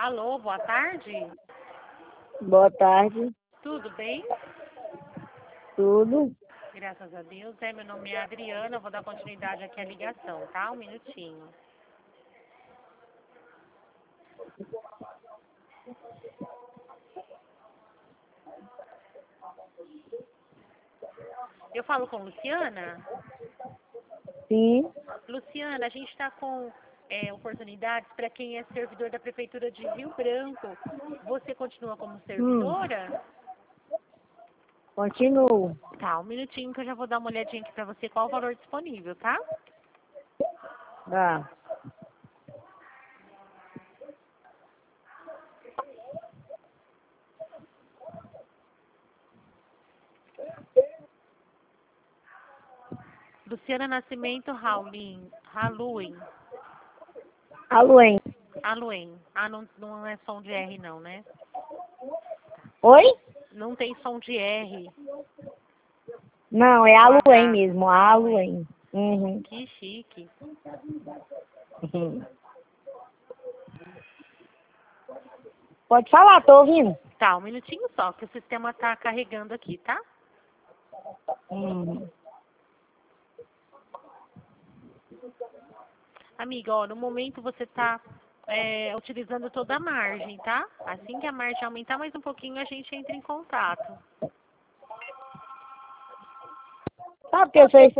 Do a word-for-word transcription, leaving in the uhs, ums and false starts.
Alô, boa tarde. Boa tarde, Tudo bem? tudo. Graças a Deus. É, meu nome é Adriana, eu vou dar continuidade aqui à ligação, tá? Um minutinho. Eu falo com Luciana? Sim, Luciana, a gente está com é, oportunidades para quem é servidor da Prefeitura de Rio Branco. Você continua como hum, servidora? continuo. Tá, um minutinho que eu já vou dar uma olhadinha aqui para você qual o valor disponível, tá? Tá. Luciana Nascimento Raulin, Haluin, Alô, hein? Aluen. Ah, não, não é som de R não, né? Oi? Não tem som de R. Não, é O Aluém H. mesmo, Aluen. Aluém. Uhum. Que chique. Uhum. Pode falar, tô ouvindo. Tá, um minutinho só, que o sistema tá carregando aqui, tá? Uhum. Amiga, ó, no momento você tá é, utilizando toda a margem, tá? Assim que a margem aumentar mais um pouquinho, a gente entra em contato. Sabe o que eu sei